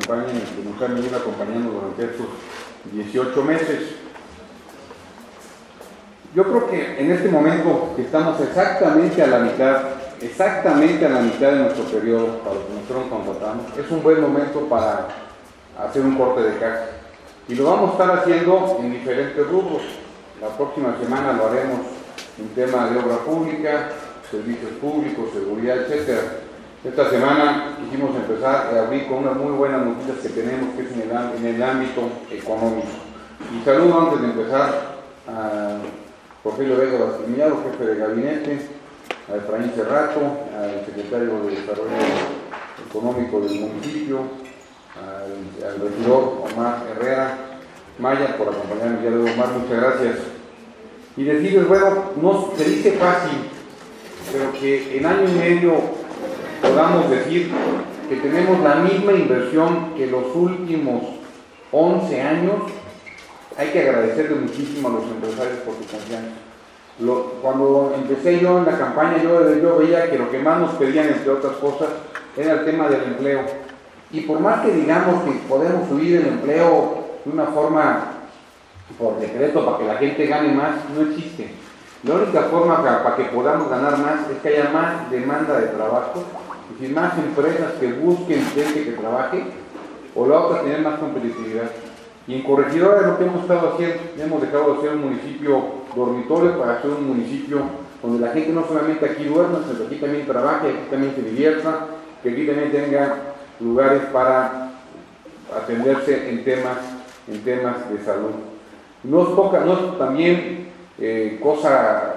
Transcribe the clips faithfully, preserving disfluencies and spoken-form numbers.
acompañen, que nos han venido acompañando durante estos dieciocho meses. Yo creo que en este momento que estamos exactamente a la mitad, exactamente a la mitad de nuestro periodo para lo que nosotros contratamos, es un buen momento para hacer un corte de caja. Y lo vamos a estar haciendo en diferentes rubros. La próxima semana lo haremos en tema de obra pública, servicios públicos, seguridad, etcétera. Esta semana quisimos empezar a abrir con unas muy buenas noticias que tenemos, que es en el, en el ámbito económico. Y saludo antes de empezar a Rogelio Vega Bastimillado, jefe de gabinete, a Efraín Cerrato, al secretario de Desarrollo Económico del municipio, al, al regidor Omar Herrera Maya, por acompañarme el día de hoy. Omar, muchas gracias. Y decirles, bueno, no se dice fácil, pero que en año y medio podamos decir que tenemos la misma inversión que los últimos once años. Hay que agradecerle muchísimo a los empresarios por su confianza. Lo, cuando empecé yo en la campaña, yo, yo veía que lo que más nos pedían, entre otras cosas, era el tema del empleo. Y por más que digamos que podemos subir el empleo de una forma por decreto para que la gente gane más, no existe. La única forma para, para que podamos ganar más es que haya más demanda de trabajo, es decir, más empresas que busquen gente que trabaje, o la otra, tener más competitividad. Y en Corregidora es lo que hemos estado haciendo. Hemos dejado de ser un municipio dormitorio para ser un municipio donde la gente no solamente aquí duerma, sino que aquí también trabaje, aquí también se divierta, que aquí también tenga lugares para atenderse en temas, en temas de salud. No es, poca, no es también eh, cosa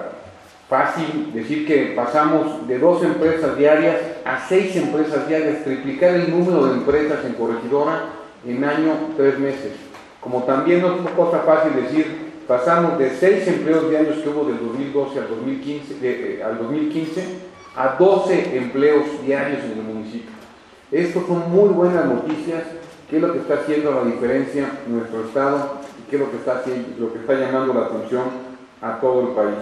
fácil decir que pasamos de dos empresas diarias a seis empresas diarias, triplicar el número de empresas en Corregidora en año, tres meses. Como también no es cosa fácil decir, pasamos de seis empleos diarios que hubo del dos mil doce al dos mil quince, de, eh, al dos mil quince a doce empleos diarios en el municipio. Estas son muy buenas noticias, que es lo que está haciendo la diferencia en nuestro estado y que es lo que está haciendo, lo que está llamando la atención a todo el país.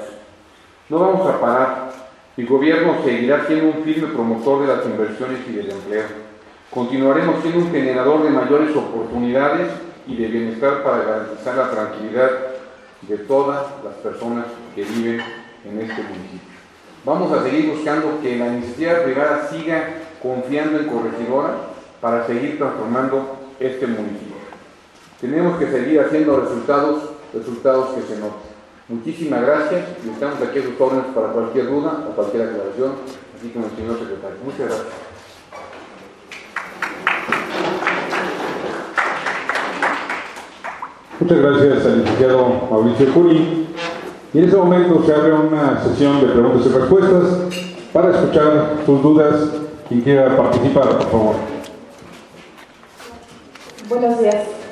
No vamos a parar. El gobierno seguirá siendo un firme promotor de las inversiones y del empleo. Continuaremos siendo un generador de mayores oportunidades y de bienestar para garantizar la tranquilidad de todas las personas que viven en este municipio. Vamos a seguir buscando que la iniciativa privada siga confiando en Corregidora para seguir transformando este municipio. Tenemos que seguir haciendo resultados, resultados que se noten. Muchísimas gracias y estamos aquí a sus órdenes para cualquier duda o cualquier aclaración, así como el señor secretario. Muchas gracias. Muchas gracias al licenciado Mauricio Curi. Y en este momento se abre una sesión de preguntas y respuestas para escuchar sus dudas. Quien quiera participar, por favor. Buenos días.